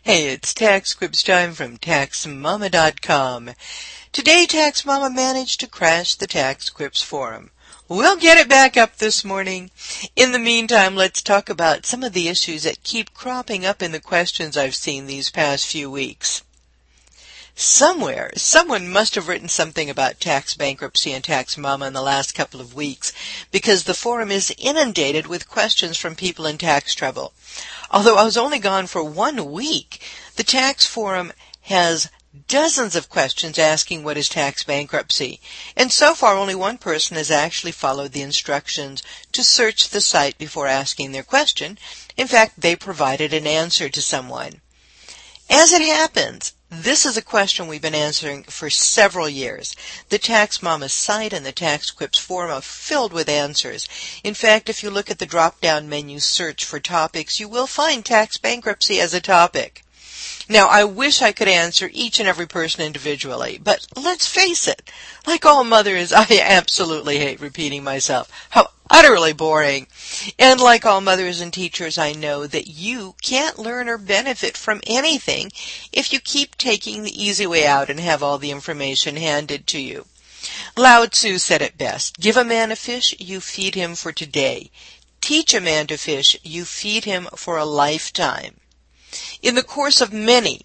Hey, it's Tax Quips time from TaxMama.com. Today, Tax Mama managed to crash the Tax Quips forum. We'll get it back up this morning. In the meantime, let's talk about some of the issues that keep cropping up in the questions I've seen these past few weeks. Somewhere, someone must have written something about tax bankruptcy and Tax Mama in the last couple of weeks, because the forum is inundated with questions from people in tax trouble. Although I was only gone for 1 week, the tax forum has dozens of questions asking what is tax bankruptcy. And so far, only one person has actually followed the instructions to search the site before asking their question. In fact, they provided an answer to someone. As it happens, this is a question we've been answering for several years. The Tax Mama site and the Tax Quips forum are filled with answers. In fact, if you look at the drop-down menu search for topics, you will find tax bankruptcy as a topic. Now, I wish I could answer each and every person individually, but let's face it, like all mothers, I absolutely hate repeating myself. How utterly boring. And like all mothers and teachers, I know that you can't learn or benefit from anything if you keep taking the easy way out and have all the information handed to you. Lao Tzu said it best, give a man a fish, you feed him for today. Teach a man to fish, you feed him for a lifetime. In the course of many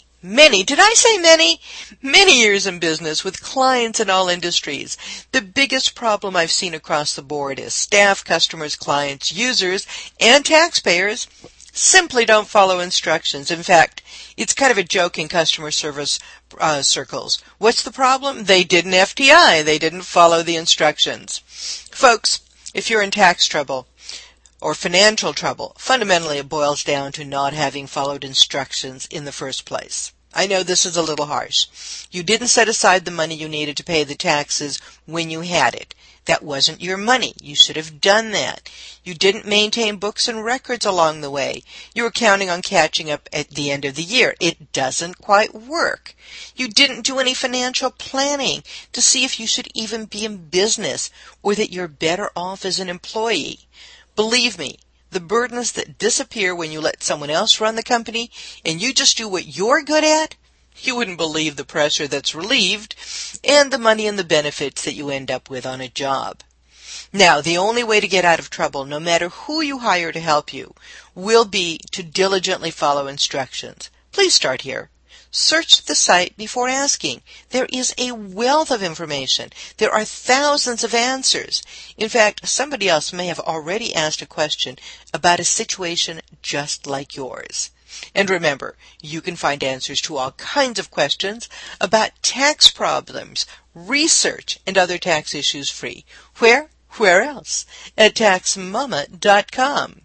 years in business with clients in all industries, the biggest problem I've seen across the board is staff, customers, clients, users, and taxpayers simply don't follow instructions. In fact, it's kind of a joke in customer service circles. What's the problem? They did an FTI. They didn't follow the instructions. Folks, if you're in tax trouble, or financial trouble, fundamentally it boils down to not having followed instructions in the first place. I know this is a little harsh. You didn't set aside the money you needed to pay the taxes when you had it. That wasn't your money. You should have done that. You didn't maintain books and records along the way. You were counting on catching up at the end of the year. It doesn't quite work. You didn't do any financial planning to see if you should even be in business or that you're better off as an employee. Believe me, the burdens that disappear when you let someone else run the company and you just do what you're good at, you wouldn't believe the pressure that's relieved and the money and the benefits that you end up with on a job. Now, the only way to get out of trouble, no matter who you hire to help you, will be to diligently follow instructions. Please start here. Search the site before asking. There is a wealth of information. There are thousands of answers. In fact, somebody else may have already asked a question about a situation just like yours. And remember, you can find answers to all kinds of questions about tax problems, research, and other tax issues free. Where else? At TaxMama.com.